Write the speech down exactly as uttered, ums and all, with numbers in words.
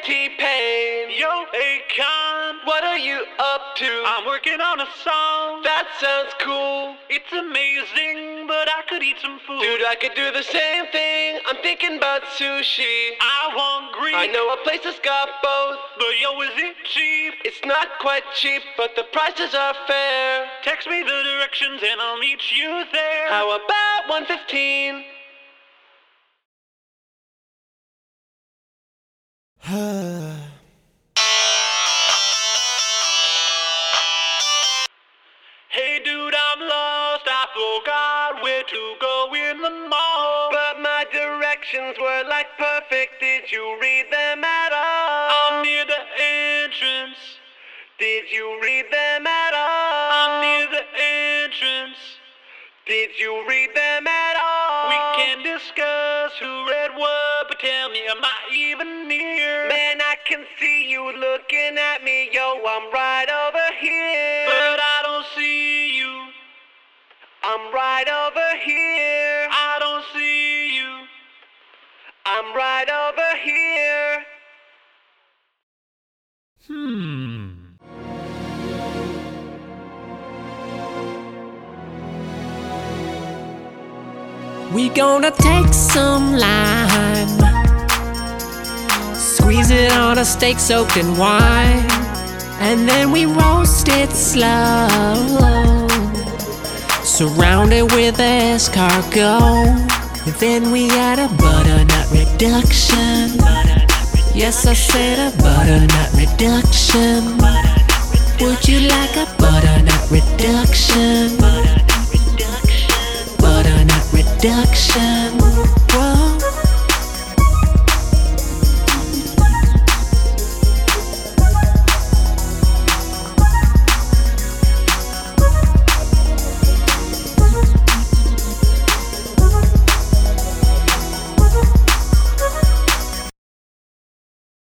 T-Pain. Yo, Akon, What are you up to? I'm working on a song. That sounds cool. It's amazing, but I could eat some food. Dude, I could do the same thing. I'm thinking about sushi. I want Greek. I know a place that's got both. But yo, is it cheap? It's not quite cheap, but the prices are fair. Text me the directions and I'll meet you there. How about one fifteen? Hey dude, I'm lost. I forgot where to go in the mall. But my directions were like perfect. Did you read them at all? I'm near the entrance. Did you read them at all? I'm near the entrance. Did you read them at all? We can discuss who read what, but tell me, am I even near? Man, I can see you looking at me. Yo, I'm right over here. But I don't see you. I'm right over here. I don't see you. I'm right over here. Hmm. We gonna take some lime, squeeze it on a steak soaked in wine, and then we roast it slow, surround it with escargot. Then we add a butternut reduction. Yes, I said a butternut reduction. Would you like a butternut reduction? Butternut reduction.